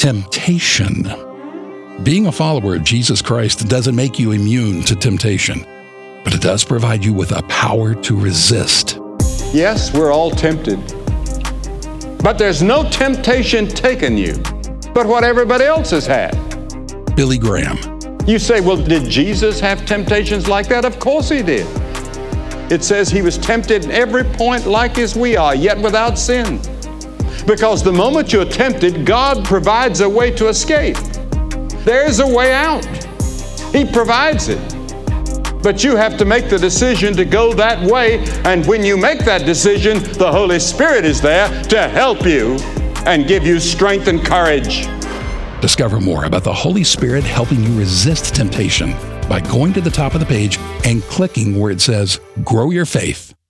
temptation. Being a follower of Jesus Christ doesn't make you immune to temptation, but it does provide you with a power to resist. Yes, we're all tempted. But there's no temptation taken you but what everybody else has had. Billy Graham. You say, well, did Jesus have temptations like that? Of course he did. It says he was tempted in every point like as we are, yet without sin. Because the moment you're tempted, God provides a way to escape. There's a way out. He provides it. But you have to make the decision to go that way, and when you make that decision, the Holy Spirit is there to help you and give you strength and courage. Discover more about the Holy Spirit helping you resist temptation by going to the top of the page and clicking where it says, Grow Your Faith.